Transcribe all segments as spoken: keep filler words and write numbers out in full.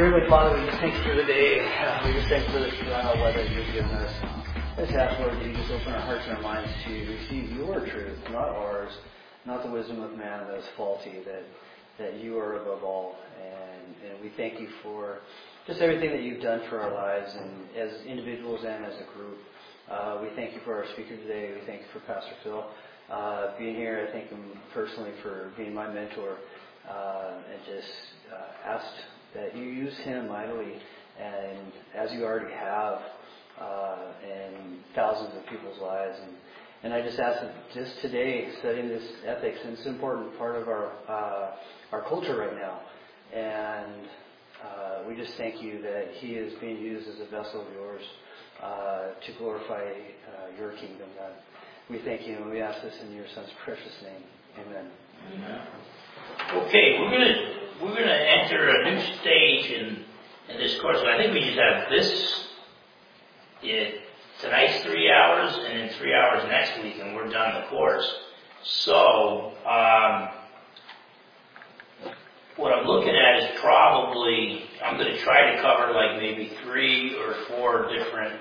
Dear Heavenly Father, we just thank you for the day. Uh, we just thank you for this uh, weather you've given us. I just ask, Lord, that you just open our hearts and our minds to receive your truth, not ours, not the wisdom of man that is faulty, that that you are above all. And, and we thank you for just everything that you've done for our lives, and as individuals and as a group. Uh, we thank you for our speaker today. We thank you for Pastor Phil uh, being here. I thank him personally for being my mentor, uh, and just uh, asked that you use him mightily, and as you already have, uh, in thousands of people's lives. And, and I just ask that just today, studying this ethics, and it's an important part of our uh, our culture right now. And uh, we just thank you that he is being used as a vessel of yours uh, to glorify uh, your kingdom, God. We thank you, and we ask this in your Son's precious name. Amen. Amen. Okay, we're gonna we're gonna enter a new stage in in this course. I think we just have this. It, tonight's three hours, and then three hours next week, and we're done the course. So, um, what I'm looking at is probably I'm going to try to cover like maybe three or four different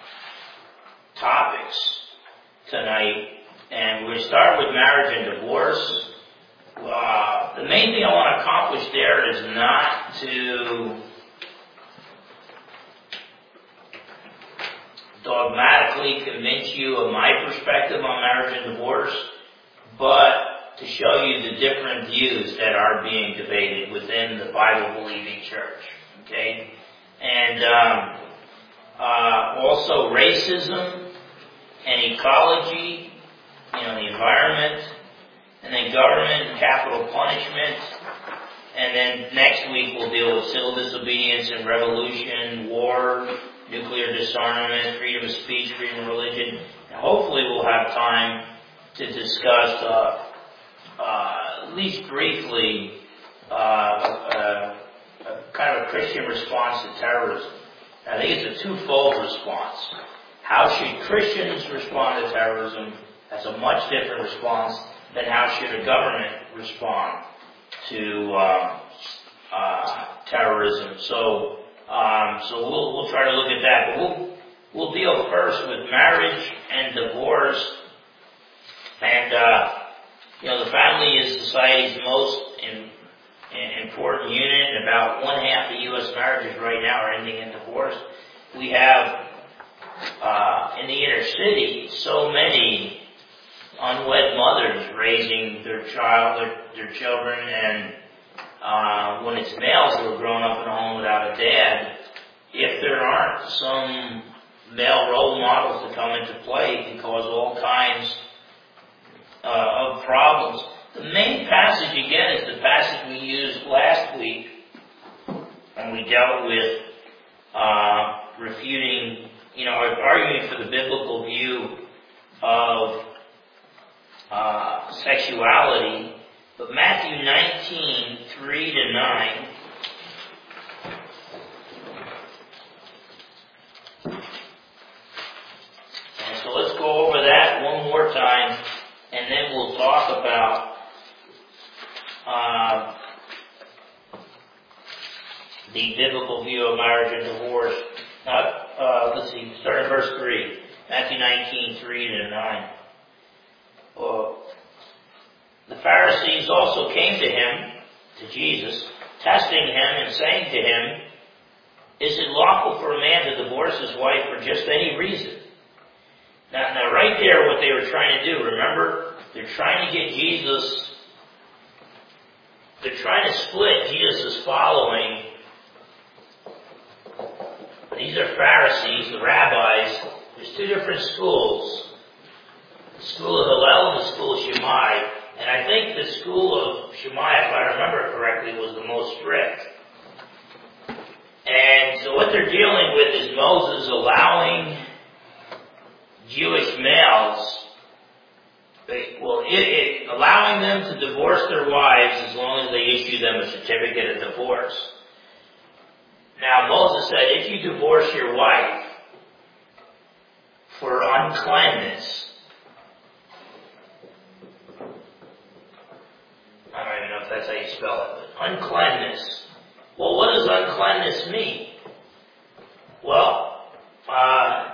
topics tonight, and we're going to start with marriage and divorce. Uh, the main thing I want to accomplish there is not to dogmatically convince you of my perspective on marriage and divorce, but to show you the different views that are being debated within the Bible-believing church. Okay? And um, uh, also racism and ecology, you know, the environment, and then government and capital punishment. And then next week we'll deal with civil disobedience and revolution, war, nuclear disarmament, freedom of speech, freedom of religion. And hopefully we'll have time to discuss, uh, uh, at least briefly, uh, uh, a kind of a Christian response to terrorism. I think it's a twofold response. How should Christians respond to terrorism? That's a much different response than how should a government respond to um, uh, terrorism. So, um, so we'll we'll try to look at that. But we'll we'll deal first with marriage and divorce. And uh, you know, the family is society's most in, in important unit. And about one half of U S marriages right now are ending in divorce. We have uh, in the inner city so many unwed mothers raising their child, their, their children, and uh, when it's males who are growing up in a home without a dad, if there aren't some male role models to come into play, it can cause all kinds uh, of problems. The main passage, again, is the passage we used last week, and we dealt with uh, refuting, you know, arguing for the biblical view of Uh, sexuality, but Matthew nineteen, three to nine. And so let's go over that one more time, and then we'll talk about uh, the biblical view of marriage and divorce. Now, uh, let's see, start in verse three. Matthew nineteen, three to nine. Uh, the Pharisees also came to him, to Jesus, testing him and saying to him, "Is it lawful for a man to divorce his wife for just any reason?" Now, now right there, what they were trying to do, remember, they're trying to get Jesus, they're trying to split Jesus' following. These are Pharisees, the rabbis. There's two different schools. The school of Hillel and the school of Shammai. And I think the school of Shammai, if I remember correctly, was the most strict. And so what they're dealing with is Moses allowing Jewish males, well, it, it, allowing them to divorce their wives as long as they issue them a certificate of divorce. Now, Moses said, if you divorce your wife for uncleanness, I don't even know if that's how you spell it, but uncleanness, Well, what does uncleanness mean? Well, uh,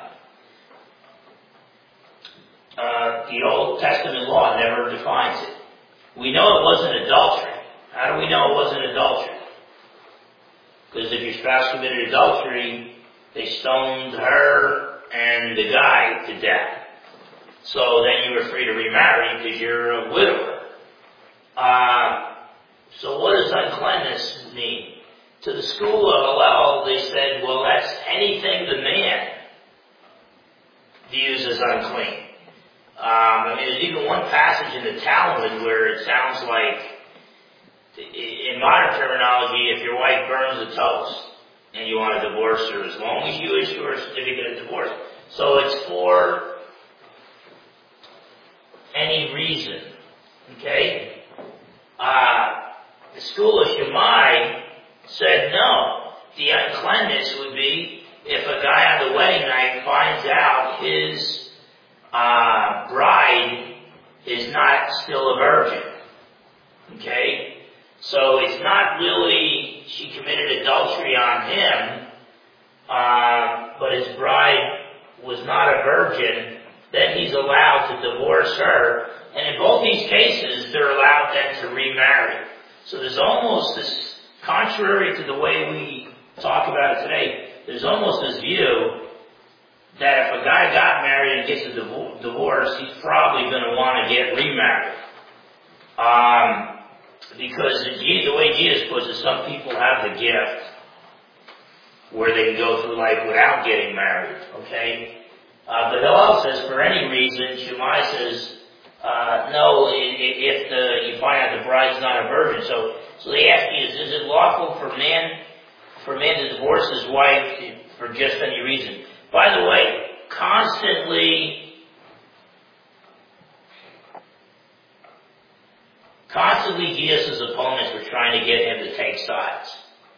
uh, the Old Testament law never defines it. We know it wasn't adultery. How do we know it wasn't adultery? Because if your spouse committed adultery, they stoned her and the guy to death. So then you were free to remarry because you're a widower. Uh, so what does uncleanness mean? To the school of Hillel, they said, well, that's anything the man views as unclean. Um, I mean, there's even one passage in the Talmud where it sounds like, in modern terminology, if your wife burns a toast and you want to divorce her, as long as you issue her a certificate of divorce. So it's for any reason. Okay? Uh, the school of Shammai said no. The uncleanness would be if a guy on the wedding night finds out his uh, bride is not still a virgin. Okay? So it's not really she committed adultery on him, uh, but his bride was not a virgin, then he's allowed to divorce her. And in both these cases, they're allowed then to remarry. So there's almost this, contrary to the way we talk about it today, there's almost this view that if a guy got married and gets a div- divorce, he's probably going to want to get remarried. Um, because the, the way Jesus puts it, some people have the gift where they can go through life without getting married, okay? Uh, but Hillel says for any reason, Shammai says, uh, no, if the, you find out the bride's not a virgin. So, so they ask you, is, is it lawful for man, for a man to divorce his wife for just any reason? By the way, constantly, constantly Jesus' opponents were trying to get him to take sides.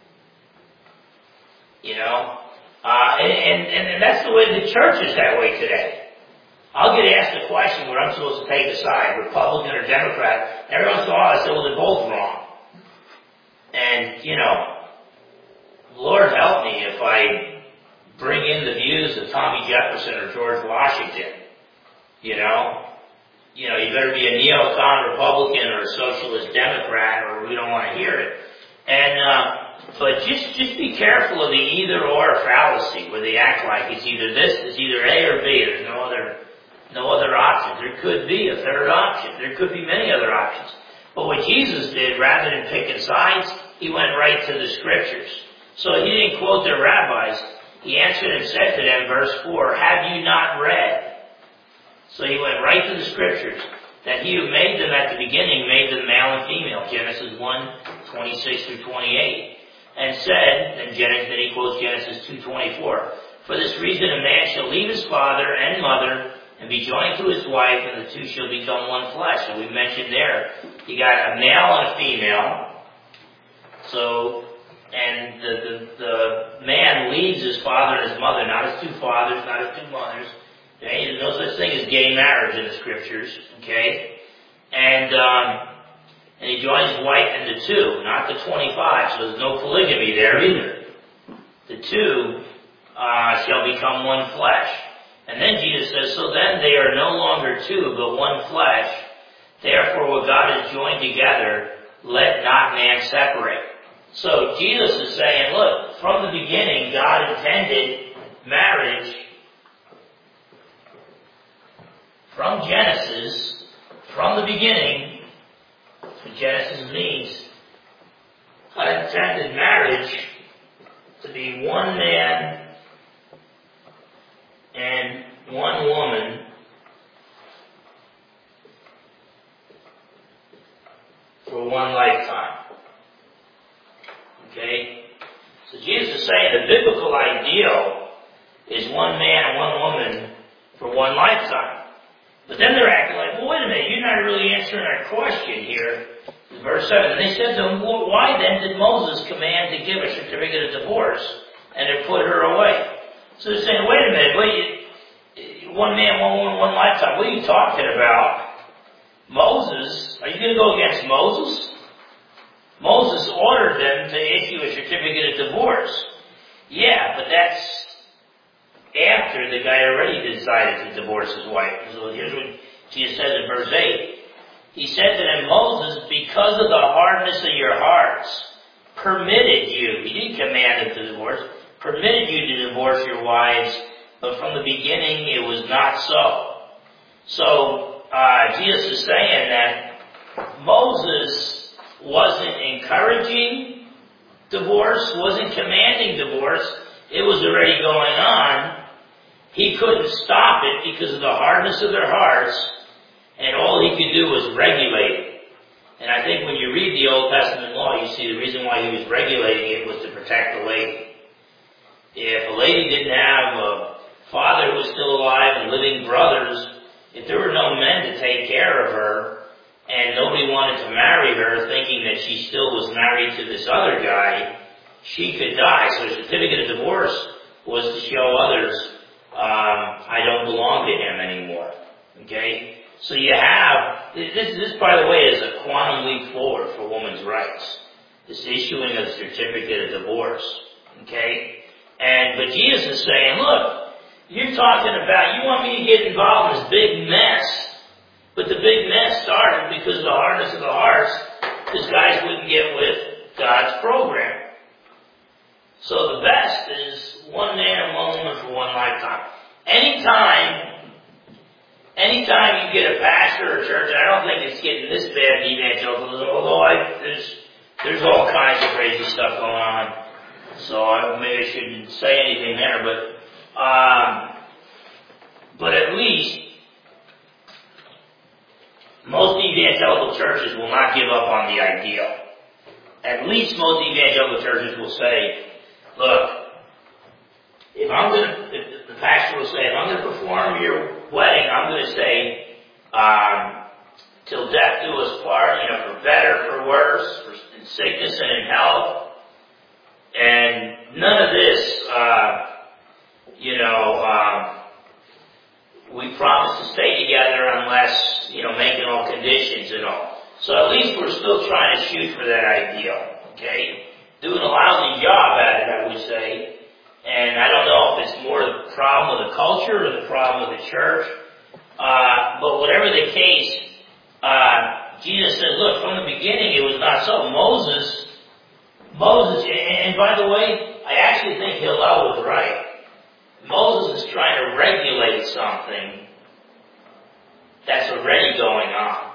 You know? Uh, and, and, and that's the way the church is that way today. I'll get asked a question where I'm supposed to take a side, Republican or Democrat. Every once in a while I say, well, they're both wrong. And, you know, Lord help me if I bring in the views of Tommy Jefferson or George Washington. You know? You know, you better be a neocon Republican or a socialist Democrat or we don't want to hear it. And, uh, but just, just be careful of the either or fallacy where they act like it's either this, it's either A or B. There's no other, no other option. There could be a third option. There could be many other options. But what Jesus did, rather than picking sides, he went right to the scriptures. So he didn't quote their rabbis. He answered and said to them, verse four, have you not read? So he went right to the scriptures, that he who made them at the beginning made them male and female, Genesis one, twenty-six through twenty-eight, and said, then, Genesis, then he quotes Genesis two, twenty-four, for this reason a man shall leave his father and mother and be joined to his wife, and the two shall become one flesh. So we mentioned there, you got a male and a female. So, and the, the, the man leaves his father and his mother, not his two fathers, not his two mothers. Okay? There's no such thing as gay marriage in the scriptures. Okay? And, um, and he joins his wife and the two, not the twenty-five. So there's no polygamy there either. The two uh, shall become one flesh. And then Jesus says, so then they are no longer two, but one flesh. Therefore, what God has joined together, let not man separate. So Jesus is saying, look, from the beginning, God intended marriage from Genesis, from the beginning. That's what Genesis means. God intended marriage to be one man and one woman for one lifetime. Okay? So Jesus is saying the biblical ideal is one man and one woman for one lifetime. But then they're acting like, well, wait a minute, you're not really answering our question here. Verse seven, and they said to him, well, why then did Moses command to give a certificate of divorce and to put her away? So they're saying, wait a minute, wait, one man, one woman, one lifetime. What are you talking about? Moses? Are you going to go against Moses? Moses ordered them to issue a certificate of divorce. Yeah, but that's after the guy already decided to divorce his wife. So here's what Jesus says in verse eight. He said to them, Moses, because of the hardness of your hearts, permitted you, he didn't command them to divorce, permitted you to divorce your wives, but from the beginning it was not so. So, uh, Jesus is saying that Moses wasn't encouraging divorce, wasn't commanding divorce, it was already going on. He couldn't stop it because of the hardness of their hearts, and all he could do was regulate it. And I think when you read the Old Testament law, you see the reason why he was regulating it was to protect the lady. If a lady didn't have a father who was still alive and living brothers, if there were no men to take care of her, and nobody wanted to marry her thinking that she still was married to this other guy, she could die. So a certificate of divorce was to show others, um, I don't belong to him anymore. Okay? So you have, this, this by the way is a quantum leap forward for women's rights. This issuing of the certificate of divorce. Okay? And, but Jesus is saying, look, you're talking about, you want me to get involved in this big mess, but the big mess started because of the hardness of the hearts, because guys wouldn't get with God's program. So the best is one man, one woman for one lifetime. Anytime Anytime you get a pastor or a church, and I don't think it's getting this bad in evangelicalism, although I, there's, there's all kinds of crazy stuff going on. So I, maybe I shouldn't say anything there, but, um, but at least most evangelical churches will not give up on the ideal. At least most evangelical churches will say, look, if I'm going to, if the pastor will say, if I'm going to perform your wedding, I'm going to say, um, till death do us part, you know, for better, for worse, for in sickness and in health. And none of this, uh, you know, um, we promise to stay together unless, you know, making all conditions and all. So at least we're still trying to shoot for that ideal, okay? Doing a lousy job at it, I would say. And I don't know if it's more the problem with the culture or the problem with the church. Uh, but whatever the case, uh, Jesus said, look, from the beginning it was not so. Moses, Moses, and by the way, I actually think Hillel was right. Moses is trying to regulate something that's already going on.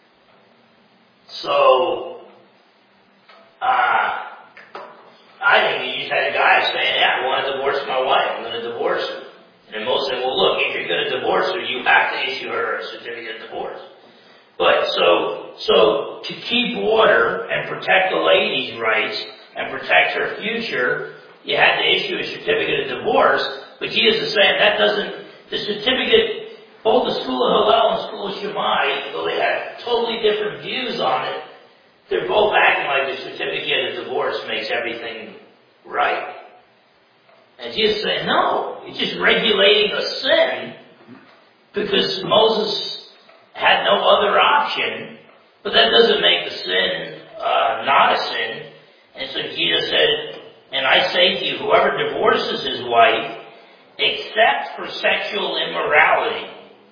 So, uh, I think you just had a guy saying, yeah, I want to divorce my wife. I'm going to divorce her. And then Moses said, well, look, if you're going to divorce her, you have to issue her a certificate of divorce. But so, so to keep order and protect the lady's rights and protect her future, you had to issue a certificate of divorce. But Jesus is saying that doesn't, the certificate, both the school of Hillel and the school of Shammai, though they had totally different views on it, they're both acting like the certificate of divorce makes everything right. And Jesus is saying, no, it's just regulating a sin because Moses had no other option, but that doesn't make the sin uh, not a sin. And so Jesus said, and I say to you, whoever divorces his wife, except for sexual immorality,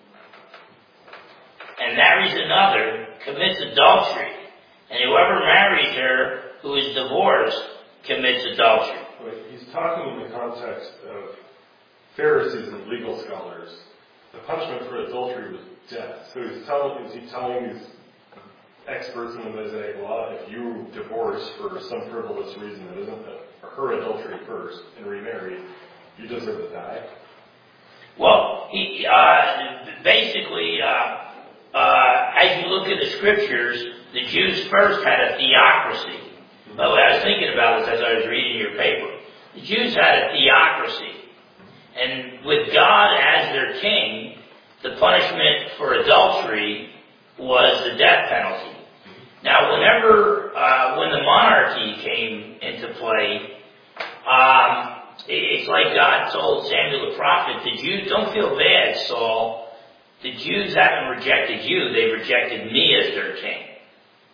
and marries another, commits adultery. And whoever marries her who is divorced commits adultery. Wait, he's talking in the context of Pharisees and legal scholars. The punishment for adultery was death. So he's telling, is he telling these experts in the Mosaic law, if you divorce for some frivolous reason that isn't a, her adultery first and remarry, you deserve to die? Well, he, uh, basically, uh, uh, as you look at the scriptures, the Jews first had a theocracy. But what I was thinking about this as I was reading your paper. The Jews had a theocracy. And with God as their king, the punishment for adultery was the death penalty. Now, whenever, uh, when the monarchy came into play, um, it's like God told Samuel the prophet, the Jews, don't feel bad, Saul. The Jews haven't rejected you, they rejected me as their king.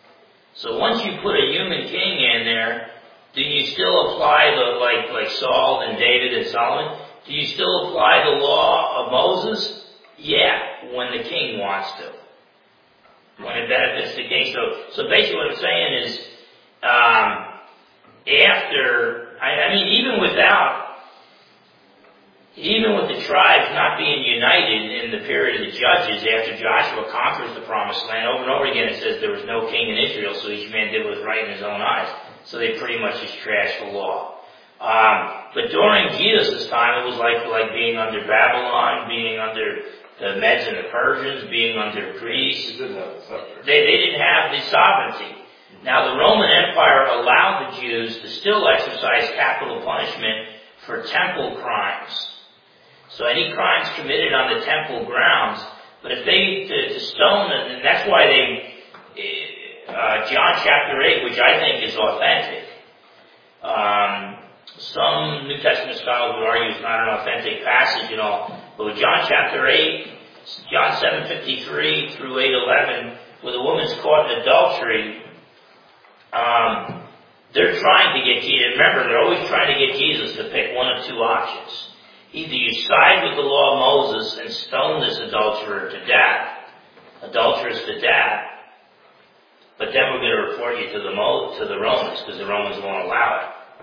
So once you put a human king in there, do you still apply the, like, like Saul and David and Solomon? Do you still apply the law of Moses? Yeah, when the king wants to. When it benefits the king. So, so basically what I'm saying is, um, after, I, I mean, even without, even with the tribes not being united in the period of the judges, after Joshua conquers the promised land, over and over again it says there was no king in Israel, so each man did what was right in his own eyes. So they pretty much just trashed the law. Um, but during Jesus' time, it was like, like being under Babylon, being under the Medes and the Persians, being under Greece. They didn't have the scepter. They, they didn't have the sovereignty. Now, the Roman Empire allowed the Jews to still exercise capital punishment for temple crimes. So any crimes committed on the temple grounds, but if they, to, to stone, and that's why they, uh, John chapter eight, which I think is authentic, um, some New Testament scholars would argue it's not an authentic passage at all, but with John chapter eight, John seven fifty-three through eight eleven, where the woman's caught in adultery, um, they're trying to get Jesus. Remember, they're always trying to get Jesus to pick one of two options. Either you side with the law of Moses and stone this adulterer to death, adulteress to death, but then we're going to report you to the Mo, to the Romans, because the Romans won't allow it.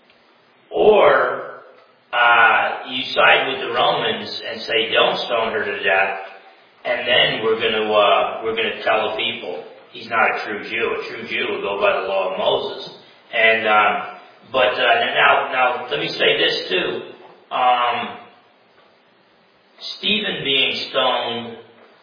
Or uh, you side with the Romans and say don't stone her to death, and then we're going to uh, we're going to tell the people he's not a true Jew. A true Jew will go by the law of Moses. And um, but uh, now now let me say this too. Um, Stephen being stoned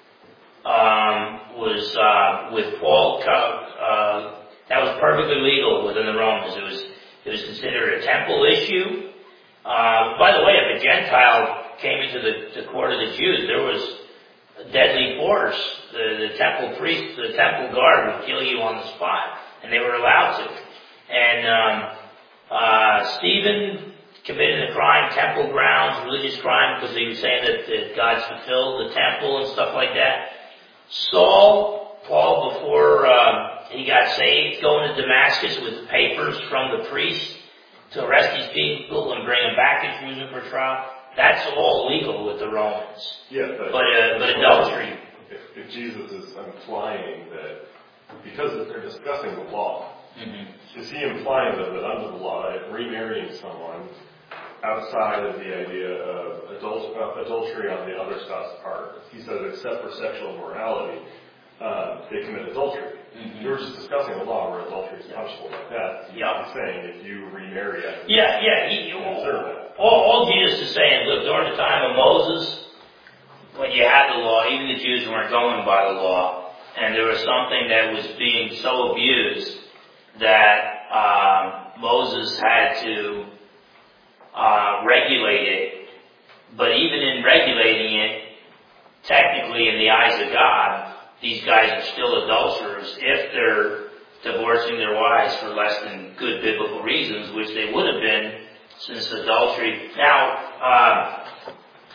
um, was uh, with Paul. Uh, that was perfectly legal within the Romans. It was it was considered a temple issue. Uh, by the way, if a Gentile came into the, the court of the Jews, there was a deadly force. The, the temple priest, the temple guard would kill you on the spot, and they were allowed to. And um, uh, Stephen committed a crime, temple grounds, religious crime, because he was saying that, that God's fulfilled the temple and stuff like that. Saul, Paul, before uh, he got saved, going to Damascus with papers from the priest to arrest these people and bring them back to Jerusalem for trial. That's all legal with the Romans. Yeah, but, but, uh, but adultery. If, if Jesus is implying that, because they're discussing the law, mm-hmm. is he implying that, that under the law, if remarrying someone outside of the idea of adult, uh, adultery on the other spouse's part, he says except for sexual immorality, uh, they commit adultery. Mm-hmm. You were just discussing a law where adultery is punishable like that. He's yeah. saying if you remarry after yeah, yeah, he, all, all Jesus is saying, look, during the time of Moses, when you had the law, even the Jews weren't going by the law, and there was something that was being so abused that um, Moses had to uh, regulate it. But even in regulating it, technically in the eyes of God, these guys are still adulterers if they're divorcing their wives for less than good biblical reasons, which they would have been since adultery. Now, um,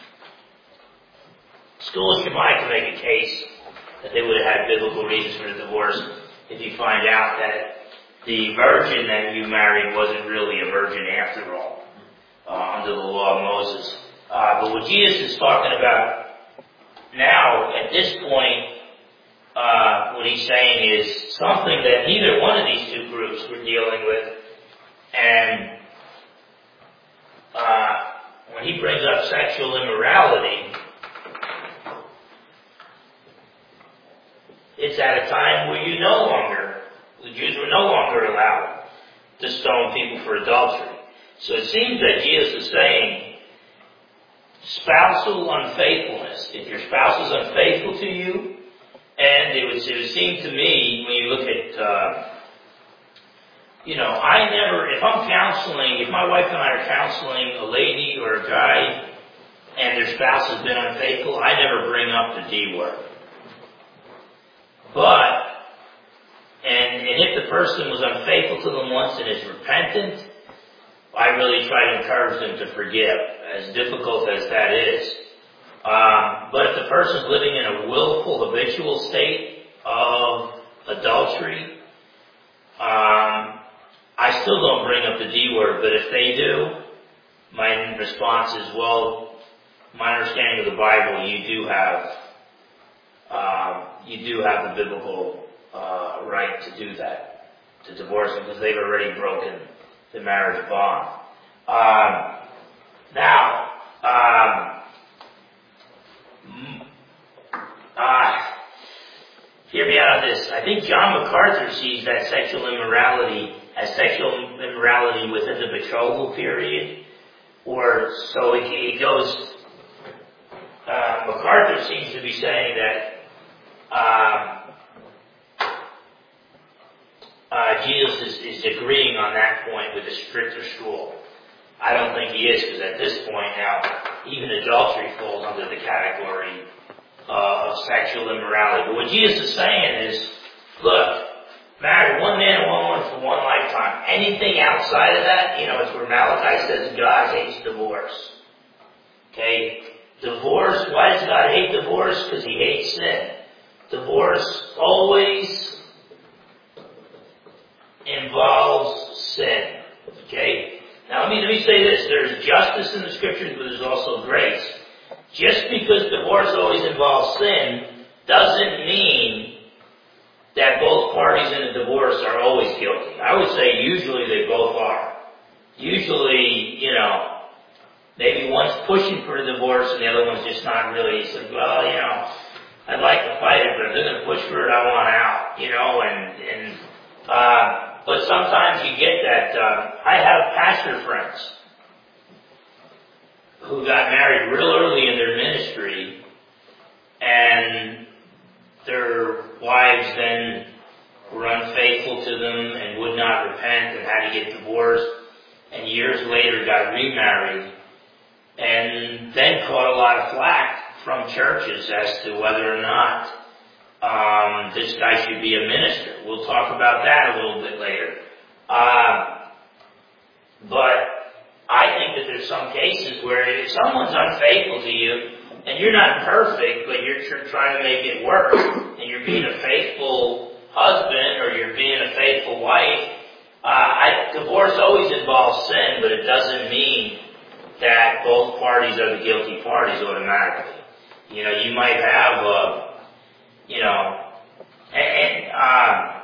School of Shammai can make a case that they would have had biblical reasons for the divorce if you find out that the virgin that you married wasn't really a virgin after all, uh, under the law of Moses. Uh, but what Jesus is talking about now, at this point, uh, what he's saying is something that neither one of these two groups were dealing with. And uh, when he brings up sexual immorality, it's at a time where you no longer, the Jews were no longer allowed to stone people for adultery. So it seems that Jesus is saying spousal unfaithfulness. If your spouse is unfaithful to you, and it would, it would seem to me, when you look at, uh, you know, I never, if I'm counseling, if my wife and I are counseling a lady or a guy, and their spouse has been unfaithful, I never bring up the D word. But, and, and if the person was unfaithful to them once and is repentant, I really try to encourage them to forgive, as difficult as that is. Um, but if the person's living in a willful, habitual state of adultery, Um, I still don't bring up the D word, but if they do, my response is, well, my understanding of the Bible, you do have, um, you do have the biblical uh, right to do that, to divorce them, because they've already broken the marriage bond. Um, now, um, uh, hear me out on this. I think John MacArthur sees that sexual immorality as sexual immorality within the betrothal period, or so it, it goes. Uh, MacArthur seems to be saying that uh, uh, Jesus is, is agreeing on that point with a stricter school. I don't think he is, because at this point now, even adultery falls under the category uh, of sexual immorality. But what Jesus is saying is, look, marry one man and one woman for one lifetime. Anything outside of that, you know, it's where Malachi says God hates divorce. Okay? Divorce, why does God hate divorce? Because he hates sin. Divorce always involves sin. Okay? Now let me, let me say this. There's justice in the scriptures, but there's also grace. Just because divorce always involves sin doesn't mean that both parties in a divorce are always guilty. I would say usually they both are. Usually, you know, maybe one's pushing for a divorce and the other one's just not really. It's like, well, you know, I'd like to fight it, but if they're going to push for it, I want out, you know, and, and, uh, but sometimes you get that. Uh, I have pastor friends who got married real early in their ministry, and their wives then were unfaithful to them and would not repent and had to get divorced, and years later got remarried, and then caught a lot of flack from churches as to whether or not um, this guy should be a minister. We'll talk about that a little bit later. Uh, but I think that there's some cases where if someone's unfaithful to you, and you're not perfect, but you're trying to make it work, and you're being a faithful husband or you're being a faithful wife, uh, I, divorce always involves sin, but it doesn't mean that both parties are the guilty parties automatically. You know, you might have, uh, you know, and, and uh,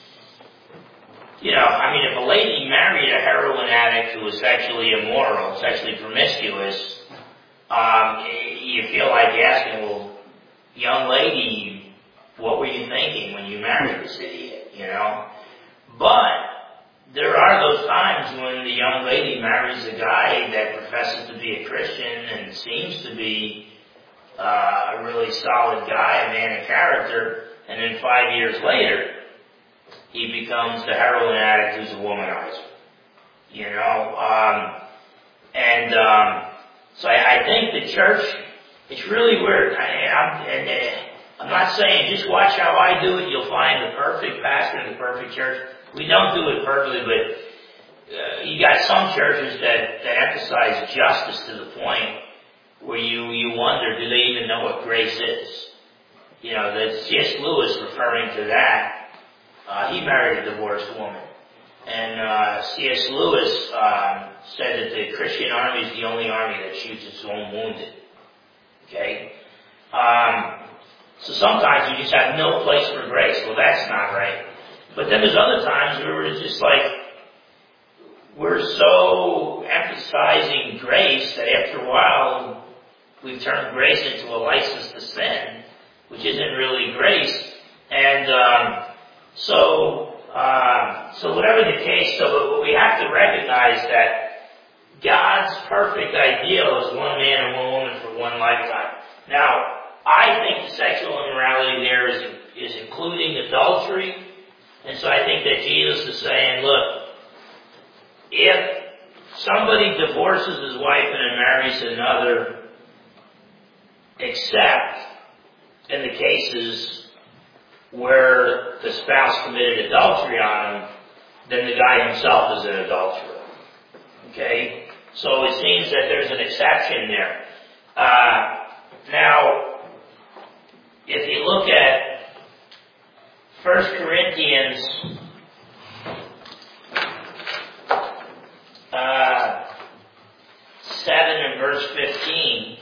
you know, I mean, if a lady married a heroin addict who was sexually immoral, sexually promiscuous, um, you feel like asking, well, young lady, what were you thinking when you married this idiot, you know? But there are those times when the young lady marries a guy that professes to be a Christian and seems to be uh, a really solid guy, a man of character, and then five years later, he becomes the heroin addict who's a womanizer. You know? Um, and um, so I, I think the church, it's really weird. I, I'm, and, uh, I'm not saying just watch how I do it, you'll find the perfect pastor in the perfect church. We don't do it perfectly, but uh, you got some churches that, that emphasize justice to the point where you, you wonder, do they even know what grace is? You know, that C S Lewis referring to that. Uh, he married a divorced woman. And uh, C S Lewis um, said that the Christian army is the only army that shoots its own wounded. Okay? Um, so sometimes you just have no place for grace. Well, that's not right. But then there's other times where it's just like, we're so emphasizing grace that after a while we've turned grace into a license to sin, which isn't really grace. And um, so, uh, so whatever the case, so we have to recognize that God's perfect ideal is one man and one woman for one lifetime. Now, I think the sexual immorality there is, is including adultery. And so I think that Jesus is saying, look, if somebody divorces his wife and then marries another, except in the cases where the spouse committed adultery on him, then the guy himself is an adulterer. Okay? So it seems that there's an exception there. Uh, now, if you look at First Corinthians verse fifteen.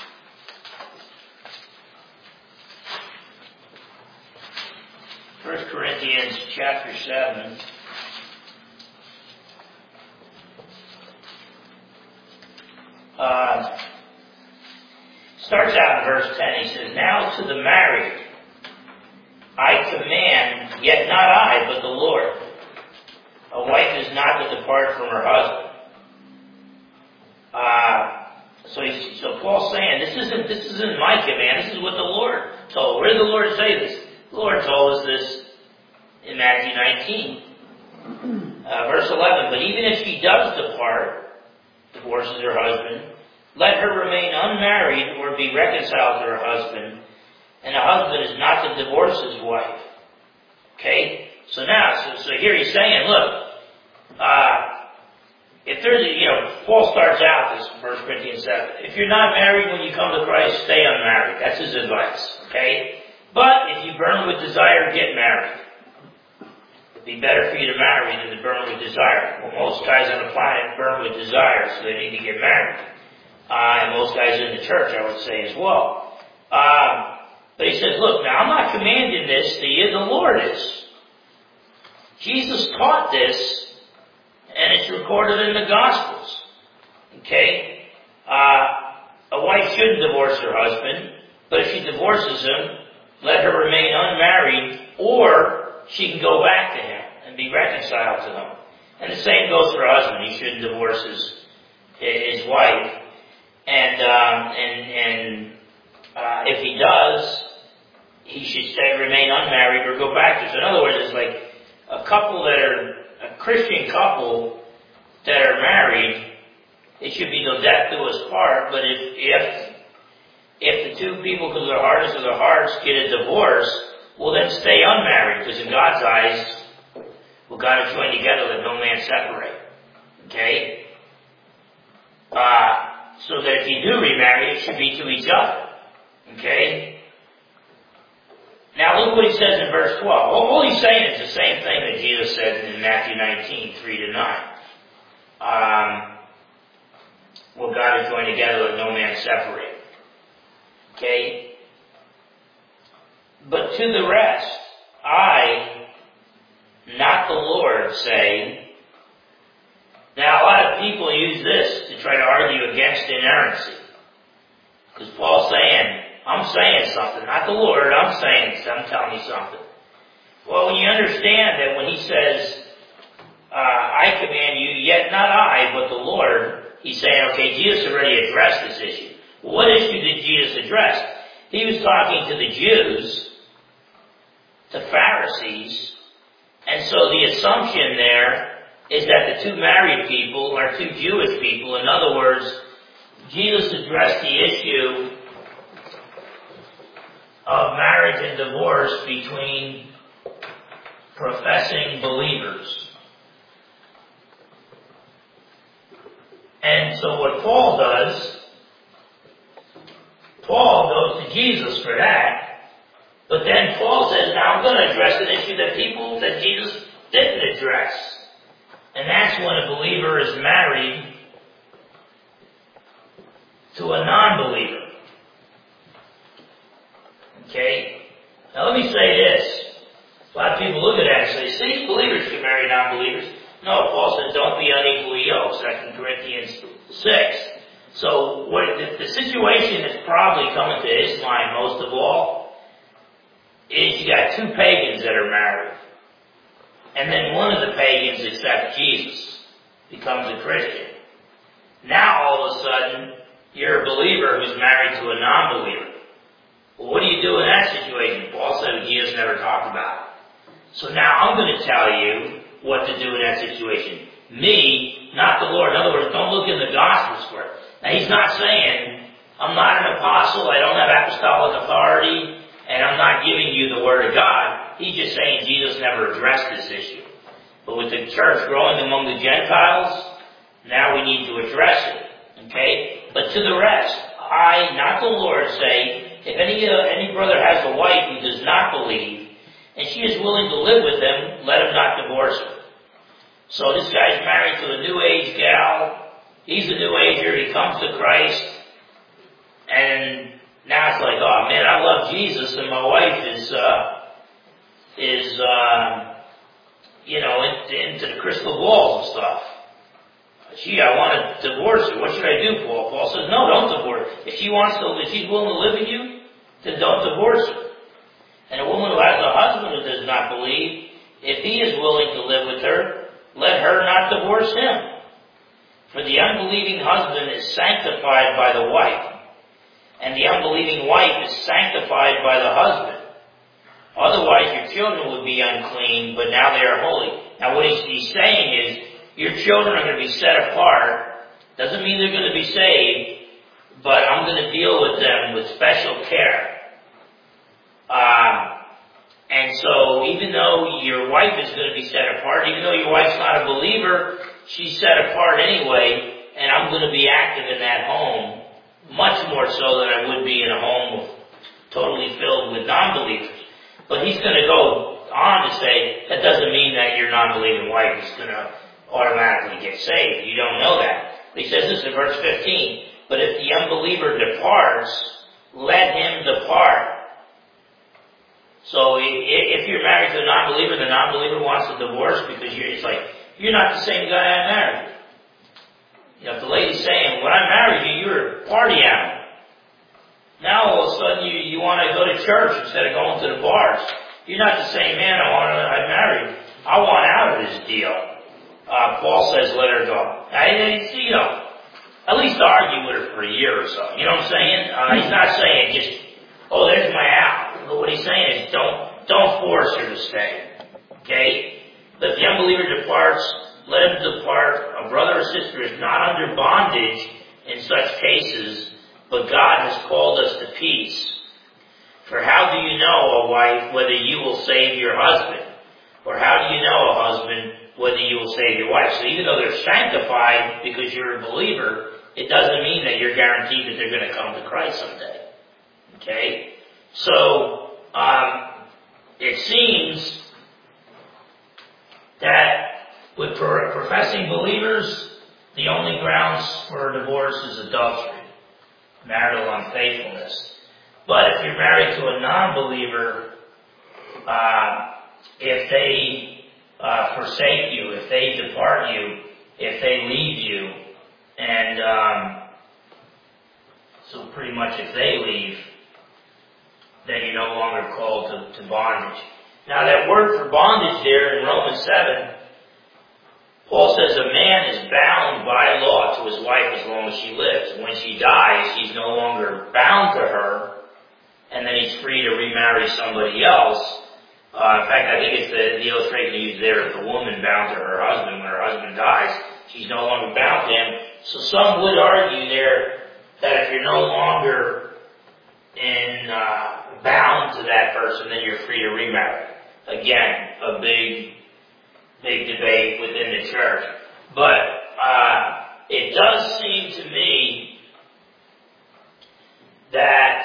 First Corinthians chapter seven. Uh, starts out in verse ten. He says, "Now to the married I command, yet not I, but the Lord. A wife is not to depart from her husband." Uh, so, he's, so Paul's saying, this isn't this isn't my command. This is what the Lord told. Where did the Lord say this? The Lord told us this in Matthew nineteen, uh, verse eleven. "But even if she does depart," divorces her husband, "let her remain unmarried or be reconciled to her husband, and a husband is not to divorce his wife." Okay? So now, so, so here he's saying, look, uh, if there's a, you know, Paul starts out this First Corinthians seven. If you're not married when you come to Christ, stay unmarried. That's his advice. Okay? But if you burn with desire, get married. It'd be better for you to marry than to burn with desire. Well, most guys on the planet burn with desire, so they need to get married. Uh, and most guys in the church, I would say as well. Um, but he says, look, now I'm not commanding this to you, the Lord is. Jesus taught this, and it's recorded in the Gospels. Okay? Uh, a wife shouldn't divorce her husband, but if she divorces him, let her remain unmarried, or she can go back to him and be reconciled to him. And the same goes for a husband. He shouldn't divorce his, his wife. And, um, and, and, uh, if he does, he should stay, remain unmarried or go back to her. So in other words, it's like a couple that are, a Christian couple that are married, it should be no death do us part, but if, if, if the two people, because of their hardness of their hearts, get a divorce, well then stay unmarried, because in God's eyes, well, God has joined together, let no man separate. Okay? Uh, so that if you do remarry, it should be to each other. Okay? Now look what he says in verse twelve. All he's saying is the same thing that Jesus said in Matthew nineteen, three to nine. Um, well, God has joined together, let no man separate. Okay? But to the rest, I, not the Lord, say. Now a lot of people use this to try to argue against inerrancy. Because Paul's saying, I'm saying something, not the Lord, I'm saying, I'm telling you something. Well, when you understand that when he says, uh, I command you, yet not I, but the Lord, he's saying, okay, Jesus already addressed this issue. Well, what issue did Jesus address? He was talking to the Jews, to Pharisees, and so the assumption there is that the two married people are two Jewish people. In other words, Jesus addressed the issue of marriage and divorce between professing believers. And so what Paul does, Paul goes to Jesus for that, but then Paul says, now I'm going to address an issue that people, that Jesus didn't address. And that's when a believer is married to a non-believer. Okay? Now let me say this. A lot of people look at that and say, see, believers can marry non-believers. No, Paul says don't be unequally yoked, Second Corinthians six. So what, the, the situation that's probably coming to his mind most of all is you got two pagans that are married. And then one of the pagans accepts Jesus, becomes a Christian. Now all of a sudden, you're a believer who's married to a non-believer. Well, what do you do in that situation? Paul said Jesus never talked about it. So now I'm going to tell you what to do in that situation. Me, not the Lord. In other words, don't look in the Gospels for it. Now he's not saying, I'm not an apostle, I don't have apostolic authority, and I'm not giving you the Word of God. He's just saying Jesus never addressed this issue. But with the church growing among the Gentiles, now we need to address it. Okay? But to the rest, I, not the Lord, say, if any uh, any brother has a wife who does not believe, and she is willing to live with him, let him not divorce her. So this guy's married to a New Age gal. he's a new ager, he comes to Christ, and now it's like, oh man, I love Jesus, and my wife is, uh, is, uh, you know, into, into the crystal balls and stuff. Gee, I want to divorce her. What should I do, Paul? Paul says, no, don't divorce her. If she wants to, if she's willing to live with you, then don't divorce her. And a woman who has a husband who does not believe, if he is willing to live with her, let her not divorce him. For the unbelieving husband is sanctified by the wife, and the unbelieving wife is sanctified by the husband. Otherwise your children would be unclean, but now they are holy. Now what he's, he's saying is, your children are going to be set apart. Doesn't mean they're going to be saved, but I'm going to deal with them with special care. Um, and so even though your wife is going to be set apart, even though your wife's not a believer, she's set apart anyway, and I'm going to be active in that home much more so than I would be in a home totally filled with non-believers. But he's going to go on to say, that doesn't mean that your non-believing wife is going to automatically get saved. You don't know that. But he says this in verse fifteen, but if the unbeliever departs, let him depart. So if you're married to a non-believer, the non-believer wants a divorce because you're, it's like, you're not the same guy I married. You know, if the lady's saying, when I married you, you were a party animal. Now all of a sudden you, you want to go to church instead of going to the bars. You're not the same man I want to, I married. I want out of this deal. Uh, Paul says, let her go. I, you know, at least argue with her for a year or so. You know what I'm saying? Uh, he's not saying just, oh, there's my out. But what he's saying is don't, don't force her to stay. Okay? Let the unbeliever departs, let him depart. A brother or sister is not under bondage in such cases, but God has called us to peace. For how do you know, O wife, whether you will save your husband? Or how do you know, O husband, whether you will save your wife? So even though they're sanctified because you're a believer, it doesn't mean that you're guaranteed that they're going to come to Christ someday. Okay? So, um, it seems that with professing believers, the only grounds for divorce is adultery, marital unfaithfulness. But if you're married to a non-believer, uh, if they uh, forsake you, if they depart you, if they leave you, and um, so pretty much if they leave, then you're no longer called to, to bondage. Now that word for bondage there in Romans seven, Paul says a man is bound by law to his wife as long as she lives. When she dies, he's no longer bound to her, and then he's free to remarry somebody else. Uh, in fact, I think it's the, the illustration used there of the woman bound to her husband. When her husband dies, she's no longer bound to him. So some would argue there that if you're no longer in uh, bound to that person, then you're free to remarry. Again, a big, big debate within the church. But uh, it does seem to me that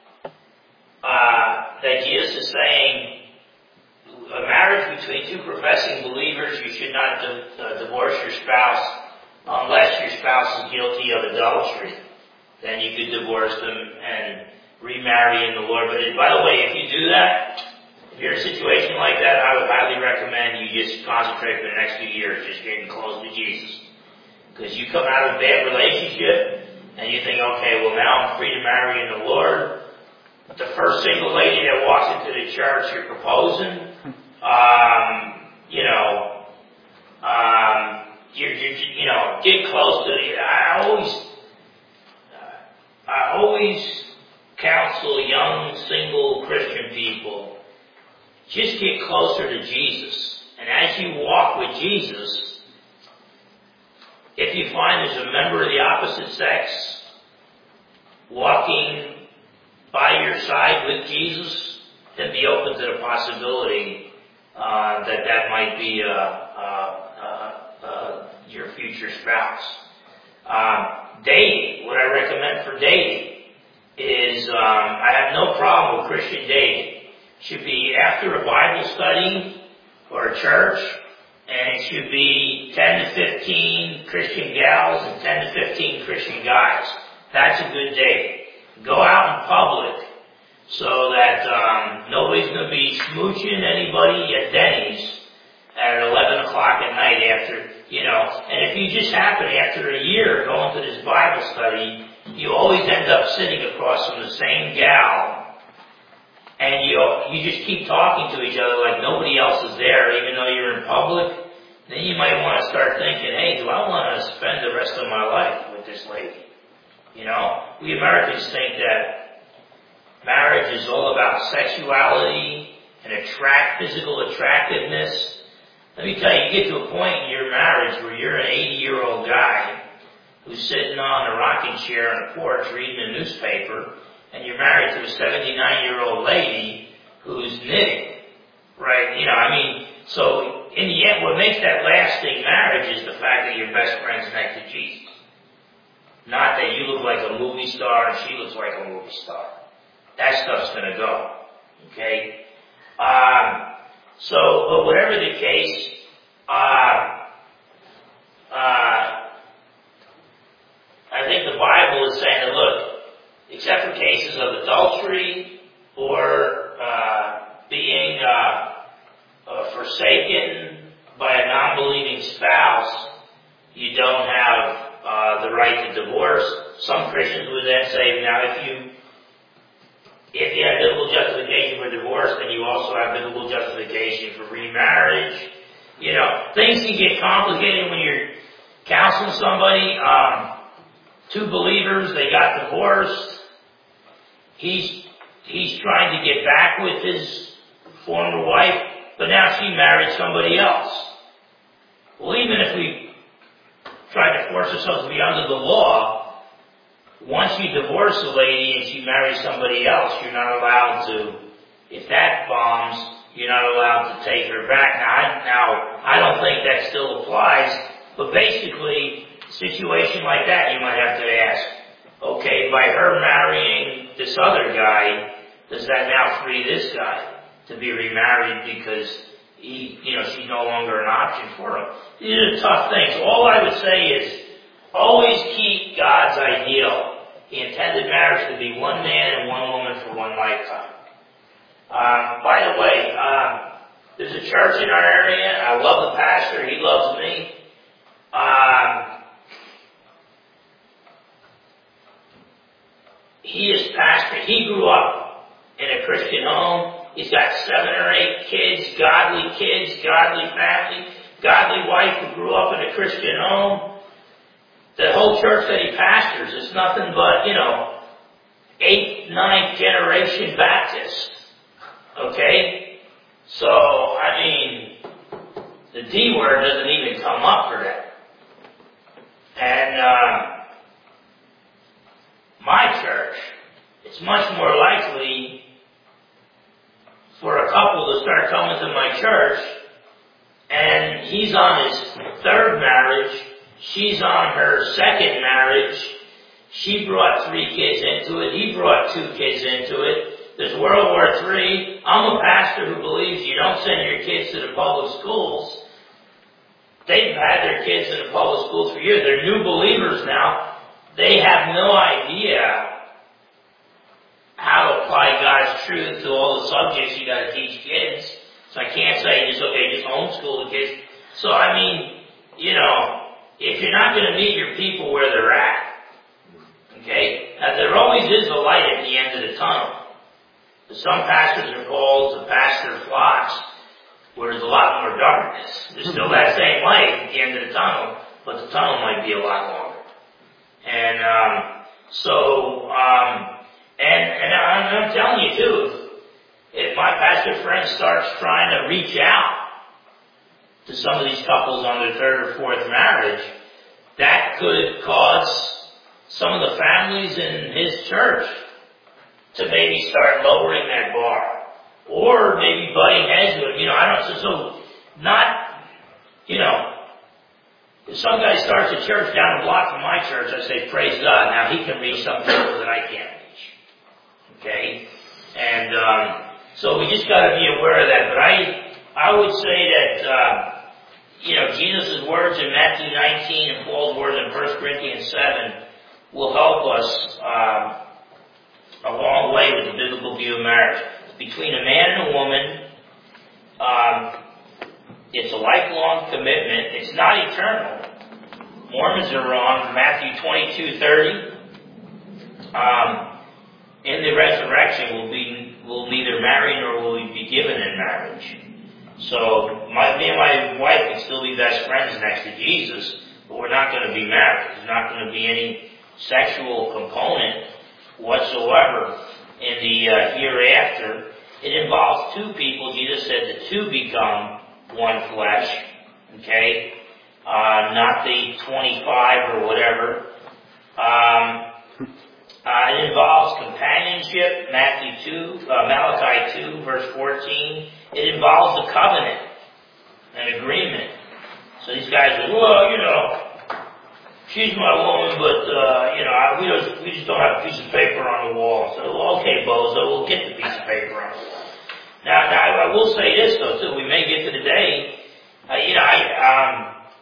uh, that Jesus is saying a marriage between two professing believers, you should not di- uh, divorce your spouse unless your spouse is guilty of adultery. Then you could divorce them and remarry in the Lord. But by the way, if you do that, if you're in a situation like that, I would highly recommend you just concentrate for the next few years just getting close to Jesus. Because you come out of a bad relationship and you think, okay, well now I'm free to marry in the Lord. The first single lady that walks into the church you're proposing, um, you know, um, you you know, get close to the, I always, uh, I always counsel young, single Christian people, just get closer to Jesus. And as you walk with Jesus, if you find there's a member of the opposite sex walking by your side with Jesus, then be open to the possibility uh, that that might be uh, uh, uh, your future spouse. Um, dating, what I recommend for dating is um, I have no problem with Christian dating. It should be after a Bible study or a church, and it should be ten to fifteen Christian gals and ten to fifteen Christian guys. That's a good date. Go out in public so that um, nobody's going to be smooching anybody at Denny's at eleven o'clock at night after, you know. And if you just happen after a year going to this Bible study, you always end up sitting across from the same gal, and you you just keep talking to each other like nobody else is there, even though you're in public. Then you might want to start thinking, hey, do I want to spend the rest of my life with this lady? You know, we Americans think that marriage is all about sexuality and attract physical attractiveness. Let me tell you, you get to a point in your marriage where you're an eighty-year-old guy who's sitting on a rocking chair on a porch reading a newspaper, and you're married to a seventy-nine-year-old lady who's knitting, right? You know, I mean, so in the end, what makes that lasting marriage is the fact that your best friend's next to Jesus. Not that you look like a movie star and she looks like a movie star. That stuff's gonna go. Okay? Um, so, but whatever the case, uh, uh, I think the Bible is saying that, look, except for cases of adultery or uh, being uh, uh, forsaken by a non-believing spouse, you don't have uh, the right to divorce. Some Christians would then say, now if you if you have biblical justification for divorce, then you also have biblical justification for remarriage. You know, things can get complicated when you're counseling somebody. Um, two believers, they got divorced. He's he's trying to get back with his former wife, but now she married somebody else. Well, even if we try to force ourselves to be under the law, once you divorce a lady and she marries somebody else, you're not allowed to, if that bombs, you're not allowed to take her back. Now, I, now, I don't think that still applies, but basically, a situation like that, you might have to ask, okay, by her marrying this other guy, does that now free this guy to be remarried because he, you know, she's no longer an option for him? These are tough things. All I would say is, always keep God's ideal. He intended marriage to be one man and one woman for one lifetime. Um, by the way, um, there's a church in our area. I love the pastor. He loves me. Um, he is pastor. He grew up in a Christian home. He's got seven or eight kids, godly kids, godly family, godly wife who grew up in a Christian home. The whole church that he pastors is nothing but, you know, eighth, ninth generation Baptist. Okay? So, I mean, the D word doesn't even come up for that. And, um, my church, it's much more likely for a couple to start coming to my church, and he's on his third marriage, she's on her second marriage, she brought three kids into it, he brought two kids into it, there's World War Three, I'm a pastor who believes you don't send your kids to the public schools. They've had their kids in the public schools for years, they're new believers now, they have no idea how to apply God's truth to all the subjects you gotta teach kids. So I can't say just, okay, just homeschool the kids. So I mean, you know, if you're not gonna meet your people where they're at, okay, now there always is a light at the end of the tunnel. Some pastors are called to pastor flocks where there's a lot more darkness. There's still that same light at the end of the tunnel, but the tunnel might be a lot longer. And um, so, um, and, and I'm, I'm telling you too, if my pastor friend starts trying to reach out to some of these couples on their third or fourth marriage, that could cause some of the families in his church to maybe start lowering that bar. Or maybe butting heads with him. You know, I don't, so, so not, you know, if some guy starts a church down the block from my church, I say, praise God, now he can reach some people that I can't reach. Okay? And, um, so we just gotta be aware of that. But I, I would say that, uh, you know, Jesus' words in Matthew nineteen and Paul's words in First Corinthians seven will help us um, a long way with the biblical view of marriage. Between a man and a woman, um, it's a lifelong commitment. It's not eternal. Mormons are wrong. Matthew twenty-two thirty. Um, in the resurrection, we'll be we'll neither marry nor will we be given in marriage. So my, me and my wife can still be best friends next to Jesus, but we're not going to be married. There's not going to be any sexual component whatsoever in the uh, hereafter. It involves two people. Jesus said the two become one flesh. Okay, uh, not the twenty-five or whatever. Um, Uh, it involves companionship, Matthew two, uh, Malachi two, verse fourteen. It involves a covenant, an agreement. So these guys are, well, you know, she's my woman, but uh, you know, I, we just we just don't have a piece of paper on the wall. So well, okay, bozo, we'll get the piece of paper on the wall. Now, now I will say this though too. We may get to the day, uh, you know, I um,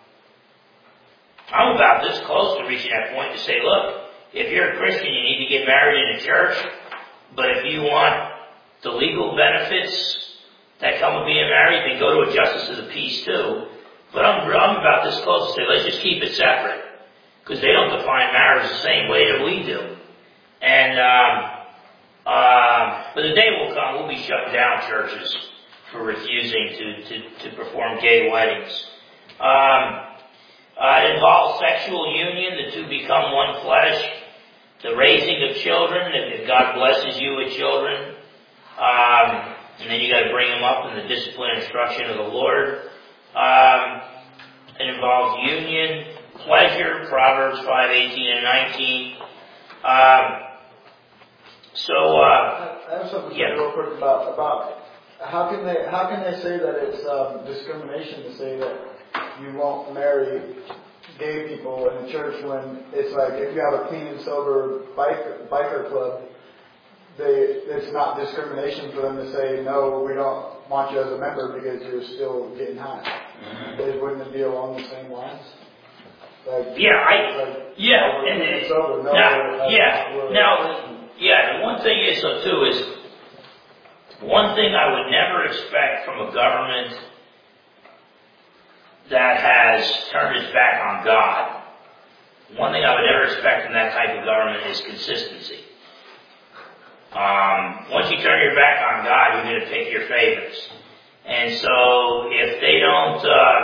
I'm about this close to reaching that point to say, look. If you're a Christian, you need to get married in a church. But if you want the legal benefits that come with being married, then go to a justice of the peace too. But I'm, I'm about this close to say, let's just keep it separate. Because they don't define marriage the same way that we do. And, um, uh, but the day will come, we'll be shutting down churches for refusing to, to, to perform gay weddings. Um, uh, it involves sexual union. The two become one flesh. The raising of children, if God blesses you with children, um, and then you got to bring them up in the discipline and instruction of the Lord. Um, it involves union, pleasure, Proverbs five eighteen and nineteen. Um, so, uh, I have something to yeah. say real quick about about how can they how can they say that it's um, discrimination to say that you won't marry gay people in the church when it's like if you have a clean and sober biker, biker club, they it's not discrimination for them to say no, we don't want you as a member because you're still getting high. Mm-hmm. It, wouldn't it be along the same lines? Like, yeah, I like, yeah, oh, and, and sober, no, now, we're, yeah, we're, now, yeah. The one thing is so too is one thing I would never expect from a government that has turned its back on God. One thing I would never expect from that type of government is consistency. Um, once you turn your back on God, you're going to pick your favorites. And so if they don't, uh,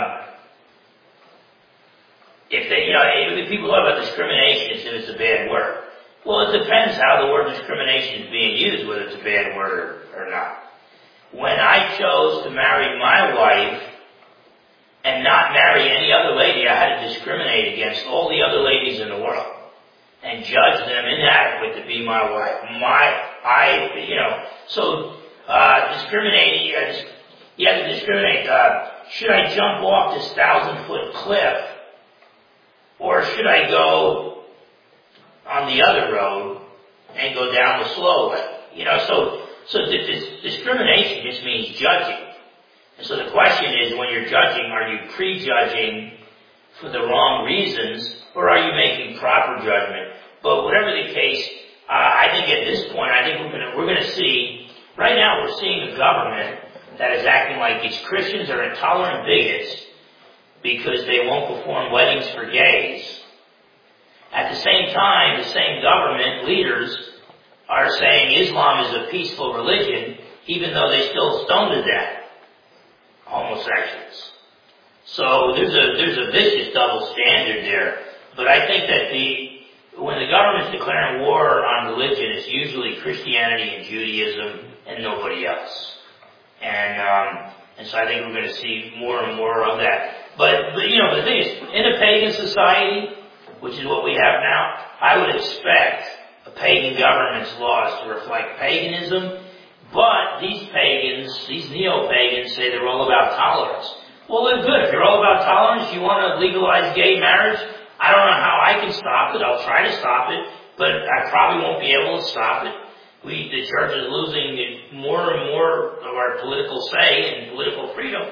if they, you know, if people talk about discrimination as if it's a bad word. Well, it depends how the word discrimination is being used, whether it's a bad word or not. When I chose to marry my wife, and not marry any other lady, I had to discriminate against all the other ladies in the world and judge them inadequate to be my wife. My, I, you know, so uh, discriminating, uh, you have to discriminate. Uh, should I jump off this thousand foot cliff, or should I go on the other road and go down the slow way? You know, so so this discrimination just means judging. And so the question is, when you're judging, are you prejudging for the wrong reasons, or are you making proper judgment? But whatever the case, uh, I think at this point, I think we're going to we're going to see. Right now, we're seeing a government that is acting like these Christians are intolerant bigots because they won't perform weddings for gays. At the same time, the same government leaders are saying Islam is a peaceful religion, even though they still stone to death homosexuals. So there's a there's a vicious double standard there. But I think that the when the government's declaring war on religion, it's usually Christianity and Judaism and nobody else. And um, and so I think we're going to see more and more of that. But but you know the thing is, in a pagan society, which is what we have now, I would expect a pagan government's laws to reflect paganism. But these pagans, these neo-pagans, say they're all about tolerance. Well, they're good. If you're all about tolerance, you want to legalize gay marriage, I don't know how I can stop it. I'll try to stop it, but I probably won't be able to stop it. We, the church is losing more and more of our political say and political freedom.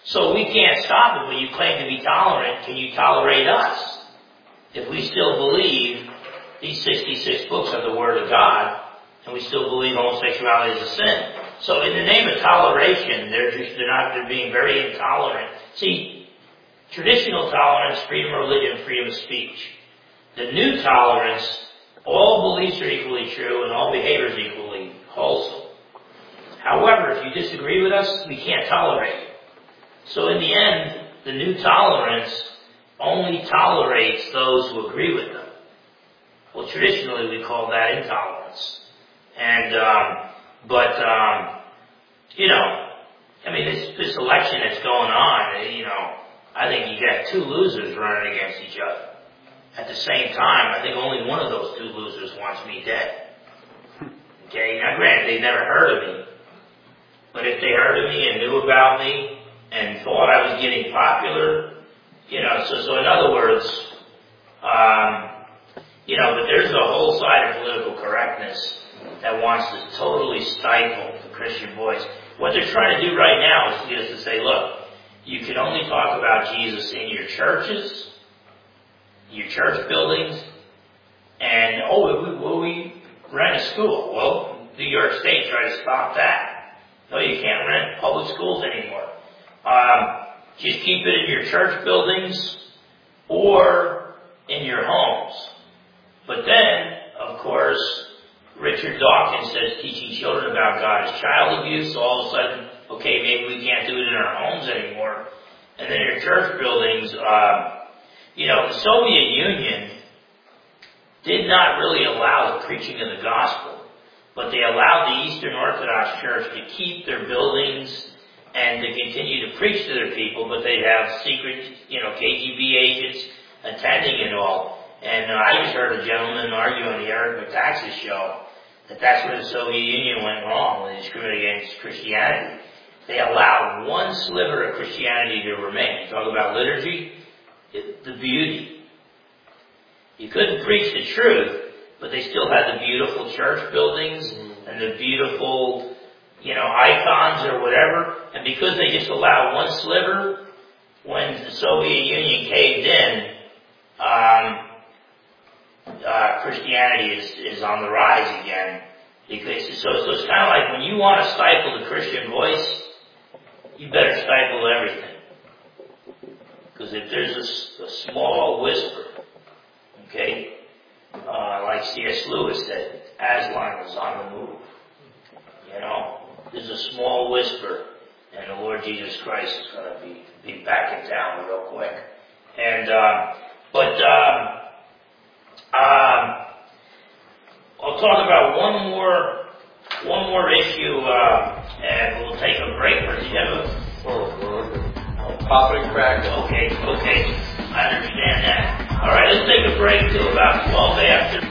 So we can't stop it, but you claim to be tolerant. Can you tolerate us? If we still believe these sixty-six books are the Word of God, and we still believe homosexuality is a sin. So in the name of toleration, they're just, they're not, they're being very intolerant. See, traditional tolerance, freedom of religion, freedom of speech. The new tolerance, all beliefs are equally true and all behavior is equally wholesome. However, if you disagree with us, we can't tolerate it. So in the end, the new tolerance only tolerates those who agree with them. Well, traditionally we call that intolerance. And, um, but, um, you know, I mean, this, this election that's going on, you know, I think you got two losers running against each other. At the same time, I think only one of those two losers wants me dead. Okay, now granted, they never heard of me. But if they heard of me and knew about me and thought I was getting popular, you know, so, so in other words, um, you know, but there's a whole side of political correctness that wants to totally stifle the Christian voice. What they're trying to do right now is to get us to say, look, you can only talk about Jesus in your churches, your church buildings, and, oh, we, well, we rent a school. Well, New York State tried to stop that. No, you can't rent public schools anymore. Um, just keep it in your church buildings or in your homes. But then, of course, Richard Dawkins says teaching children about God is child abuse. So all of a sudden, okay, maybe we can't do it in our homes anymore. And then your church buildings, uh, you know, the Soviet Union did not really allow the preaching of the gospel, but they allowed the Eastern Orthodox Church to keep their buildings and to continue to preach to their people, but they'd have secret, you know, K G B agents attending and all. And uh, I just heard a gentleman argue on the Eric Metaxas show that that's where the Soviet Union went wrong when they discriminated against Christianity. They allowed one sliver of Christianity to remain. You talk about liturgy, it, the beauty. You couldn't preach the truth, but they still had the beautiful church buildings and the beautiful, you know, icons or whatever. And because they just allowed one sliver, when the Soviet Union caved in, um, uh, Christianity is, is on the rise again. Because, so, so it's kind of like when you want to stifle the Christian voice, you better stifle everything. Because if there's a, a small whisper, okay, uh, like C S Lewis said, Aslan was on the move. You know, there's a small whisper, and the Lord Jesus Christ is going to be, be back in town real quick. And, um, but, um, um, I'll talk about one more, one more issue, uh, and we'll take a break. Or do you have a... Oh, pop it and crack it. Okay, okay. I understand that. All right, let's take a break till about twelve after.